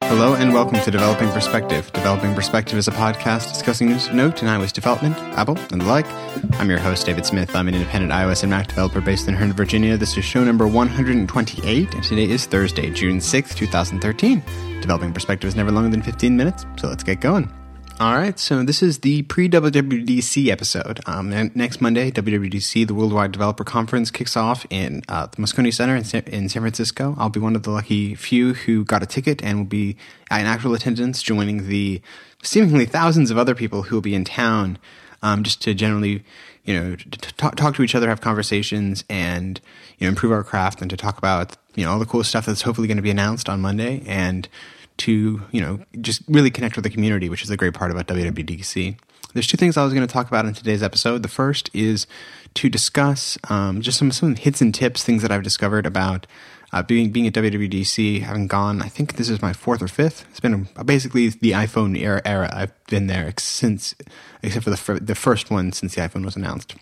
Hello and welcome to Developing Perspective. Developing Perspective is a podcast discussing news of note in iOS development, Apple, and the like. I'm your host, David Smith. I'm an independent iOS and Mac developer based in Herndon, Virginia. This is show number 128, and today is Thursday, June 6th, 2013. Developing Perspective is never longer than 15 minutes, so let's get going. All right, so this is the pre-WWDC episode. Next Monday, WWDC, the Worldwide Developer Conference, kicks off in the Moscone Center in San Francisco. I'll be one of the lucky few who got a ticket and will be in actual attendance, joining the seemingly thousands of other people who will be in town, just to generally, talk to each other, have conversations, and improve our craft, and to talk about all the cool stuff that's hopefully going to be announced on Monday, and to, just really connect with the community, which is the great part about WWDC. There's two things I was going to talk about in today's episode. The first is to discuss just some hits and tips, things that I've discovered about being at WWDC, having gone, I think this is my fourth or fifth. It's been basically the iPhone era. I've been there since, except for the first one since the iPhone was announced.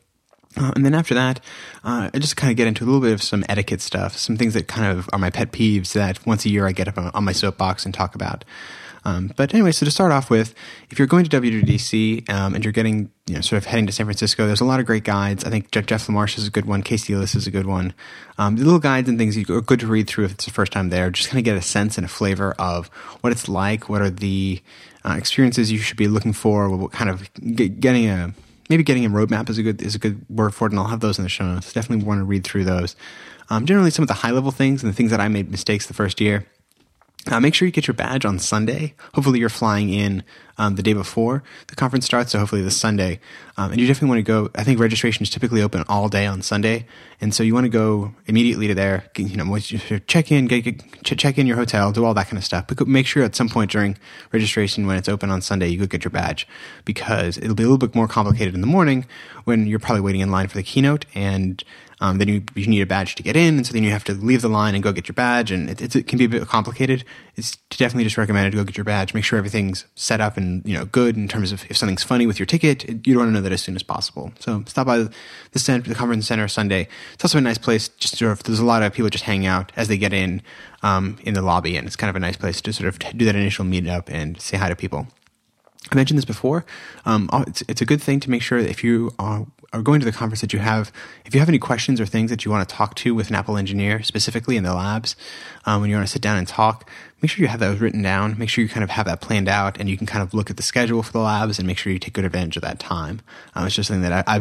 And then after that, I just kind of get into a little bit of some etiquette stuff, some things that kind of are my pet peeves that once a year I get up on my soapbox and talk about. But anyway, so to start off with, if you're going to WWDC and you're getting, sort of heading to San Francisco, there's a lot of great guides. I think Jeff LaMarche is a good one. Casey Ellis is a good one. The little guides and things are good to read through if it's the first time there. Just kind of get a sense and a flavor of what it's like, what are the experiences you should be looking for, what kind of getting a roadmap is a good word for it, and I'll have those in the show notes. Definitely want to read through those. Generally, some of the high-level things and the things that I made mistakes the first year. Make sure you get your badge on Sunday. Hopefully, you're flying in the day before the conference starts, so hopefully this Sunday. And you definitely want to go. I think registration is typically open all day on Sunday, and so you want to go immediately to there. Check in, check in your hotel, do all that kind of stuff. But make sure at some point during registration, when it's open on Sunday, you go get your badge, because it'll be a little bit more complicated in the morning when you're probably waiting in line for the keynote, and then you need a badge to get in, and so then you have to leave the line and go get your badge, and it can be a bit complicated. It's definitely just recommended to go get your badge. Make sure everything's set up and good in terms of if something's funny with your ticket. You want to know that as soon as possible. So stop by the conference center Sunday. It's also a nice place. Just sort of, there's a lot of people just hanging out as they get in the lobby, and it's kind of a nice place to sort of do that initial meetup and say hi to people. I mentioned this before. It's a good thing to make sure that if you are going to the conference if you have any questions or things that you want to talk to with an Apple engineer, specifically in the labs, when you want to sit down and talk, make sure you have those written down. Make sure you kind of have that planned out, and you can kind of look at the schedule for the labs and make sure you take good advantage of that time. It's just something that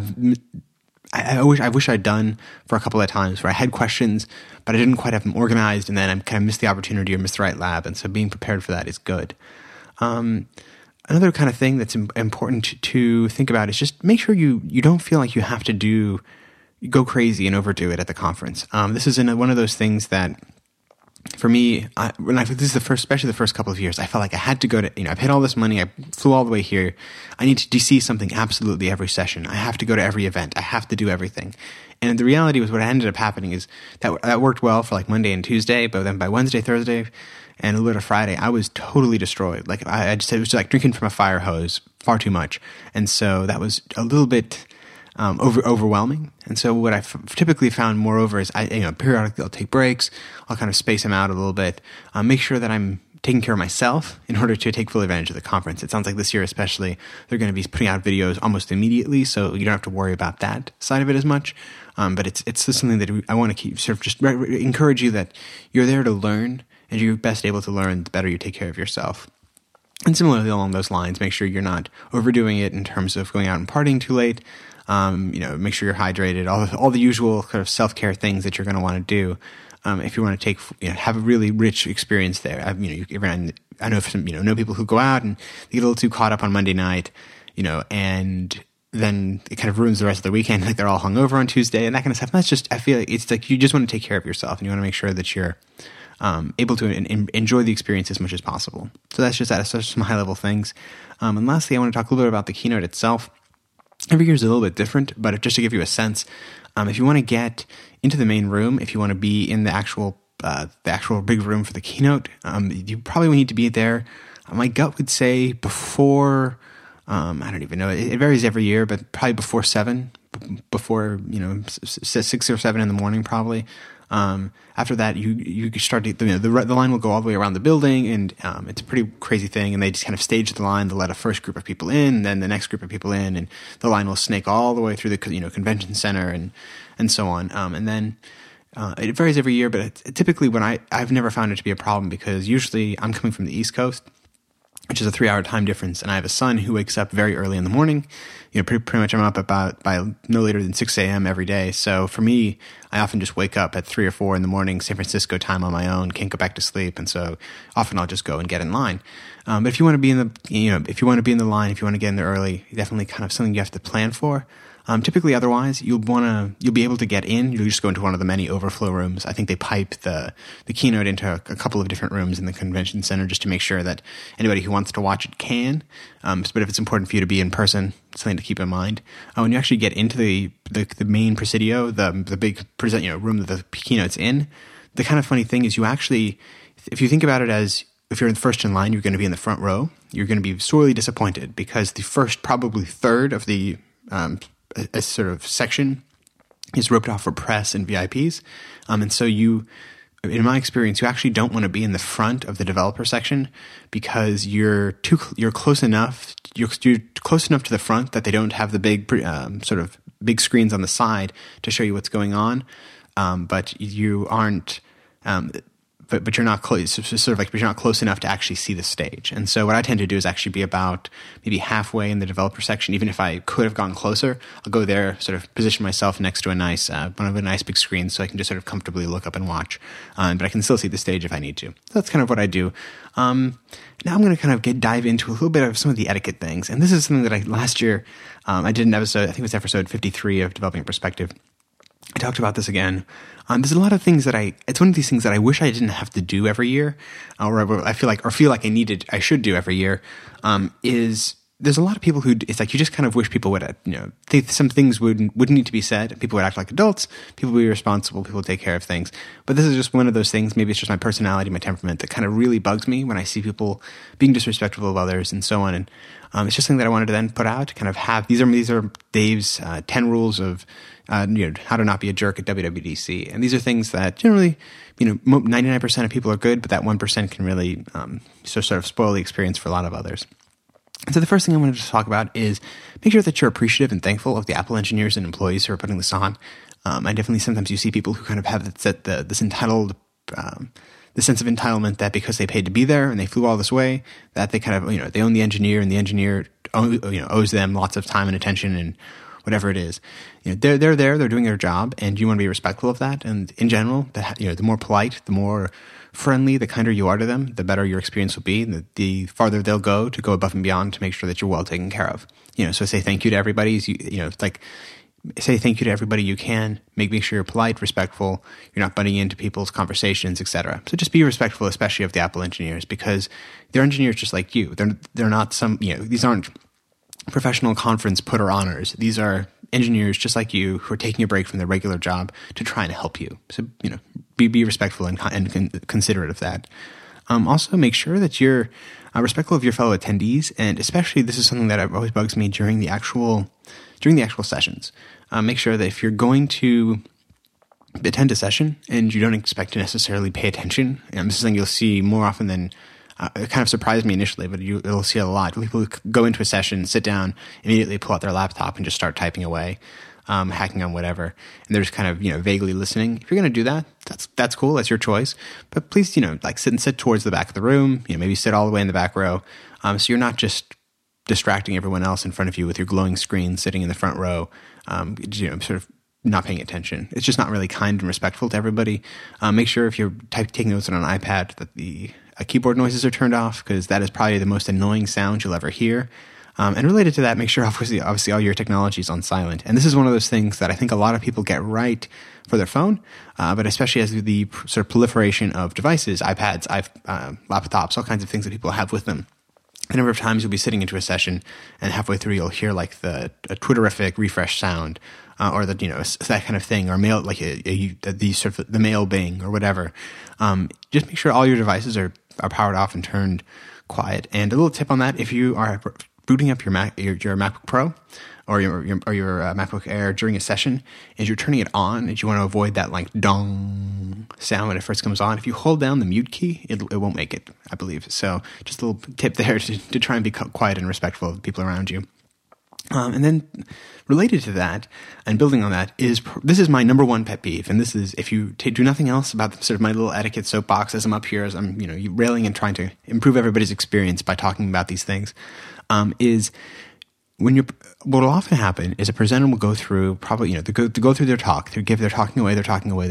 I wish I'd done for a couple of times where I had questions, but I didn't quite have them organized, and then I kind of missed the opportunity or missed the right lab, and so being prepared for that is good. Another kind of thing that's important to think about is just make sure you don't feel like you have to go crazy and overdo it at the conference. This is one of those things that, for me, especially the first couple of years, I felt like I had to go to, I paid all this money, I flew all the way here, I need to see something absolutely every session, I have to go to every event, I have to do everything. And the reality was what ended up happening is that worked well for like Monday and Tuesday, but then by Wednesday, Thursday, and a little bit of Friday, I was totally destroyed. Like it was like drinking from a fire hose, far too much. And so that was a little bit overwhelming. And so what I've typically found moreover is periodically I'll take breaks. I'll kind of space them out a little bit. Make sure that I'm taking care of myself in order to take full advantage of the conference. It sounds like this year especially, they're going to be putting out videos almost immediately, so you don't have to worry about that side of it as much. But it's just something that I want to keep sort of just encourage you that you're there to learn, and you're best able to learn the better you take care of yourself. And similarly along those lines, make sure you're not overdoing it in terms of going out and partying too late. Make sure you're hydrated, all the usual kind of self-care things that you're going to want to do. If you want to have a really rich experience there. I know know people who go out and they get a little too caught up on Monday night, and then it kind of ruins the rest of the weekend. Like they're all hungover on Tuesday and that kind of stuff. And that's just, I feel like it's like you just want to take care of yourself, and you want to make sure that you're able to enjoy the experience as much as possible. So that's just some high-level things. And lastly, I want to talk a little bit about the keynote itself. Every year is a little bit different, but just to give you a sense, if you want to get into the main room, if you want to be in the actual big room for the keynote, you probably need to be there. My gut would say before, I don't even know, it varies every year, but probably before 7, before 6 or 7 in the morning probably. After that, you start to, the line will go all the way around the building, and it's a pretty crazy thing. And they just kind of stage the line. They'll let a first group of people in, and then the next group of people in, and the line will snake all the way through the convention center and so on. And then it varies every year, but typically I've never found it to be a problem, because usually I'm coming from the East Coast, which is a 3-hour time difference, and I have a son who wakes up very early in the morning. Pretty much I'm up by no later than 6 a.m. every day. So for me, I often just wake up at 3 or 4 in the morning, San Francisco time on my own, can't go back to sleep, and so often I'll just go and get in line. But if you want to be in the, if you want to be in the line, if you want to get in there early, definitely kind of something you have to plan for. Typically, otherwise, you'll be able to get in. You'll just go into one of the many overflow rooms. I think they pipe the keynote into a couple of different rooms in the convention center just to make sure that anybody who wants to watch it can. But if it's important for you to be in person, something to keep in mind. When you actually get into the main Presidio, the big room that the keynote's in, the kind of funny thing is you actually, if you think about it as, if you're first in line, you're going to be in the front row. You're going to be sorely disappointed, because the first probably third of the a sort of section is roped off for press and VIPs. And so in my experience, you actually don't want to be in the front of the developer section, because you're close enough. You're close enough to the front that they don't have the big sort of big screens on the side to show you what's going on. But you aren't. But you're not close. Sort of like, but you're not close enough to actually see the stage. And so what I tend to do is actually be about maybe halfway in the developer section. Even if I could have gone closer, I'll go there, sort of position myself next to one of a nice big screen, so I can just sort of comfortably look up and watch. But I can still see the stage if I need to. So that's kind of what I do. Now I'm going to kind of dive into a little bit of some of the etiquette things. And this is something that last year I did an episode. I think it was episode 53 of Developing Perspective. I talked about this again. There's a lot of things it's one of these things that I wish I didn't have to do every year, or I feel like I should do every year, is there's a lot of people who, it's like you just kind of wish people would, some things wouldn't need to be said. People would act like adults, people would be responsible, people would take care of things. But this is just one of those things, maybe it's just my personality, my temperament, that kind of really bugs me when I see people being disrespectful of others and so on. And it's just something that I wanted to then put out, to kind of have, these are Dave's 10 rules of how to not be a jerk at WWDC. And these are things that generally, 99% of people are good, but that 1% can really sort of spoil the experience for a lot of others. And so the first thing I wanted to talk about is make sure that you're appreciative and thankful of the Apple engineers and employees who are putting this on. I definitely, sometimes you see people who kind of have this entitled, the sense of entitlement that because they paid to be there and they flew all this way, that they kind of, they own the engineer, and the engineer, owes them lots of time and attention and whatever it is. They're there, they're doing their job, and you want to be respectful of that. And in general, the more polite, the more friendly, the kinder you are to them, the better your experience will be, and the farther they'll go to go above and beyond to make sure that you're well taken care of. So say thank you to everybody. Say thank you to everybody you can. Make sure you're polite, respectful. You're not butting into people's conversations, etc. So just be respectful, especially of the Apple engineers, because they're engineers just like you. They're not these aren't professional conference putter honors. These are engineers just like you who are taking a break from their regular job to try and help you. So, be respectful and considerate of that. Also, make sure that you're respectful of your fellow attendees, and especially this is something that always bugs me during the actual sessions. Make sure that if you're going to attend a session and you don't expect to necessarily pay attention, this is something you'll see more often than. It kind of surprised me initially, but you'll see it a lot. People who go into a session, sit down, immediately pull out their laptop and just start typing away, hacking on whatever, and they're just kind of vaguely listening. If you're going to do that, that's cool. That's your choice. But please, sit towards the back of the room. Maybe sit all the way in the back row, so you're not just distracting everyone else in front of you with your glowing screen sitting in the front row. Sort of not paying attention. It's just not really kind and respectful to everybody. Make sure if you're taking notes on an iPad that the keyboard noises are turned off, because that is probably the most annoying sound you'll ever hear. And related to that, make sure obviously all your technology is on silent. And this is one of those things that I think a lot of people get right for their phone, but especially as the sort of proliferation of devices, iPads, laptops, all kinds of things that people have with them. A number of times you'll be sitting into a session, and halfway through you'll hear like a Twitterific refresh sound, or that that kind of thing, or mail the mail bing or whatever. Just make sure all your devices are powered off and turned quiet. And a little tip on that: if you are booting up your MacBook Pro or your MacBook Air during a session, as you're turning it on, and you want to avoid that like dong sound when it first comes on, if you hold down the mute key, it won't make it, I believe. So just a little tip there to try and be quiet and respectful of the people around you. And then related to that and building on that this is my number one pet peeve. And this is, if you do nothing else about sort of my little etiquette soapbox as I'm up here, as I'm, railing and trying to improve everybody's experience by talking about these things, is what will often happen is a presenter will go through probably, they go through their talk, they're talking away,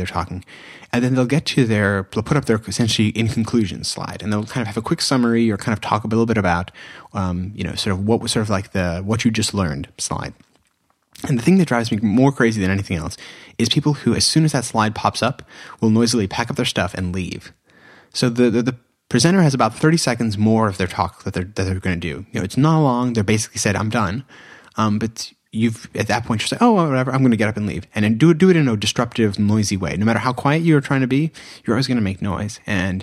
and then they'll put up their essentially in conclusion slide, and they'll kind of have a quick summary or kind of talk a little bit about, sort of what was sort of like what you just learned slide. And the thing that drives me more crazy than anything else is people who, as soon as that slide pops up, will noisily pack up their stuff and leave. So the presenter has about 30 seconds more of their talk that they're going to do. It's not long. They're basically said, "I'm done." But at that point, you're saying, "Oh, whatever, I'm going to get up and leave." And then do it in a disruptive, noisy way. No matter how quiet you're trying to be, you're always going to make noise. And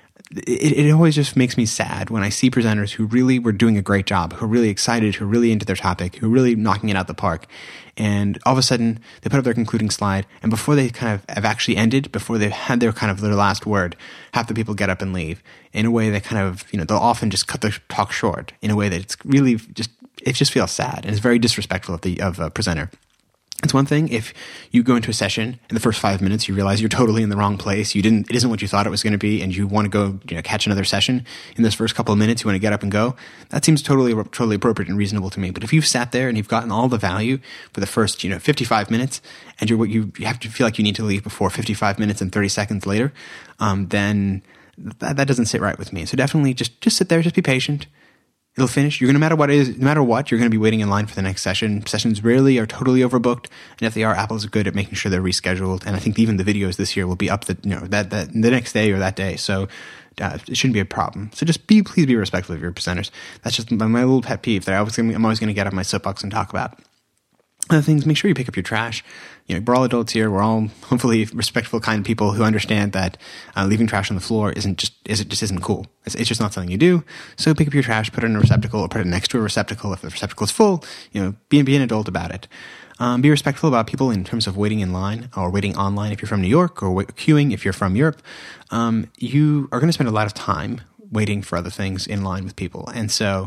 it always just makes me sad when I see presenters who really were doing a great job, who are really excited, who are really into their topic, who are really knocking it out the park. And all of a sudden, they put up their concluding slide, and before they kind of have actually ended, before they've had their kind of their last word, half the people get up and leave in a way that kind of, they'll often just cut their talk short in a way that it's really it just feels sad, and it's very disrespectful of a presenter. It's one thing if you go into a session in the first 5 minutes, you realize you're totally in the wrong place. It isn't what you thought it was going to be, and you want to go, catch another session. In those first couple of minutes, you want to get up and go. That seems totally appropriate and reasonable to me. But if you've sat there and you've gotten all the value for the first, 55 minutes, and you have to feel like you need to leave before 55 minutes and 30 seconds later, then that doesn't sit right with me. So definitely just sit there, just be patient. It'll finish. You're going to, no matter what, you're going to be waiting in line for the next session. Sessions rarely are totally overbooked, and if they are, Apple's good at making sure they're rescheduled. And I think even the videos this year will be up the next day or that day. So it shouldn't be a problem. So just please be respectful of your presenters. That's just my little pet peeve that I'm always going to get up my soapbox and talk about. Other things, make sure you pick up your trash. We're all adults here. We're all hopefully respectful, kind people who understand that leaving trash on the floor just isn't cool. It's just not something you do. So pick up your trash, put it in a receptacle, or put it next to a receptacle. If the receptacle is full, be an adult about it. Be respectful about people in terms of waiting in line or waiting online if you're from New York, or queuing if you're from Europe. You are going to spend a lot of time waiting for other things in line with people, and so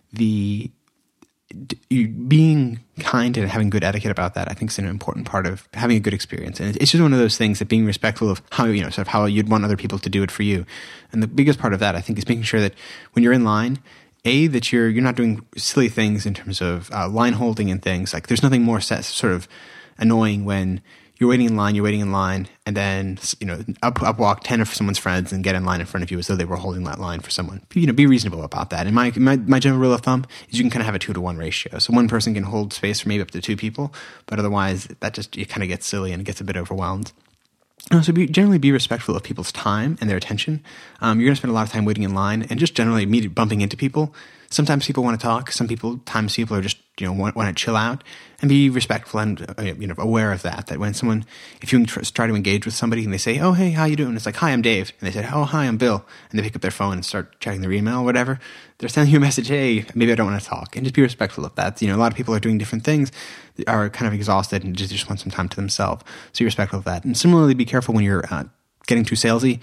being kind and having good etiquette about that, I think, is an important part of having a good experience. And it's just one of those things that being respectful of how, sort of how you'd want other people to do it for you. And the biggest part of that, I think, is making sure that when you're in line, that you're not doing silly things in terms of line holding and things. Like, there's nothing more sort of annoying when you're waiting in line, and then, up walk 10 of someone's friends and get in line in front of you as though they were holding that line for someone. Be reasonable about that. And my general rule of thumb is you can kind of have a 2-to-1 ratio. So one person can hold space for maybe up to 2 people, but otherwise it kind of gets silly and it gets a bit overwhelmed. So generally be respectful of people's time and their attention. You're going to spend a lot of time waiting in line and just generally bumping into people. Sometimes people want to talk. Sometimes people are just, want to chill out, and be respectful and, aware of that when if you try to engage with somebody and they say, "Oh, hey, how you doing?" It's like, "Hi, I'm Dave." And they say, "Oh, hi, I'm Bill." And they pick up their phone and start checking their email or whatever. They're sending you a message, "Hey, maybe I don't want to talk." And just be respectful of that. A lot of people are doing different things, are kind of exhausted, and just want some time to themselves. So be respectful of that. And similarly, be careful when you're getting too salesy.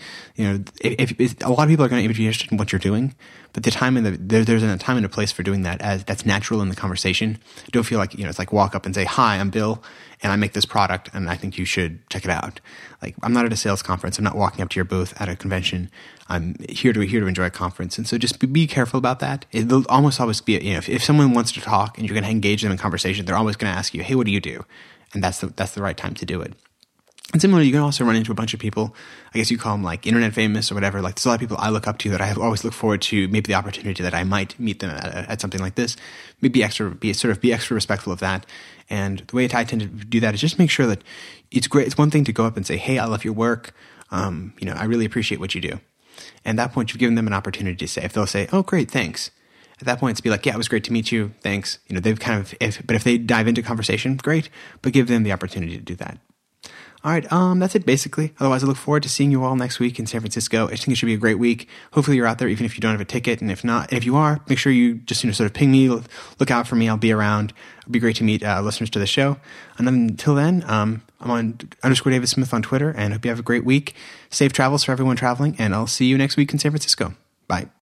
If a lot of people are going to be interested in what you're doing, but there's a time and a place for doing that, as that's natural in the conversation. Don't feel like, it's like walk up and say, "Hi, I'm Bill, and I make this product, and I think you should check it out." Like, I'm not at a sales conference. I'm not walking up to your booth at a convention. I'm here to enjoy a conference. And so just be careful about that. It'll almost always be, if someone wants to talk and you're going to engage them in conversation, they're always going to ask you, "Hey, what do you do?" And that's the right time to do it. And similarly, you can also run into a bunch of people, I guess you call them like internet famous or whatever. Like, there's a lot of people I look up to that I always look forward to, maybe the opportunity that I might meet them at something like this. Be extra respectful of that. And the way I tend to do that is just make sure that it's great. It's one thing to go up and say, "Hey, I love your work. I really appreciate what you do." And at that point, you've given them an opportunity to say, if they'll say, "Oh, great, thanks." At that point, it's be like, "Yeah, it was great to meet you. Thanks." They've but if they dive into conversation, great, but give them the opportunity to do that. All right, that's it basically. Otherwise, I look forward to seeing you all next week in San Francisco. I think it should be a great week. Hopefully you're out there, even if you don't have a ticket. And if not, and if you are, make sure you just sort of ping me, look out for me. I'll be around. It'll be great to meet listeners to the show. And then until then, I'm on _David Smith on Twitter, and hope you have a great week. Safe travels for everyone traveling, and I'll see you next week in San Francisco. Bye.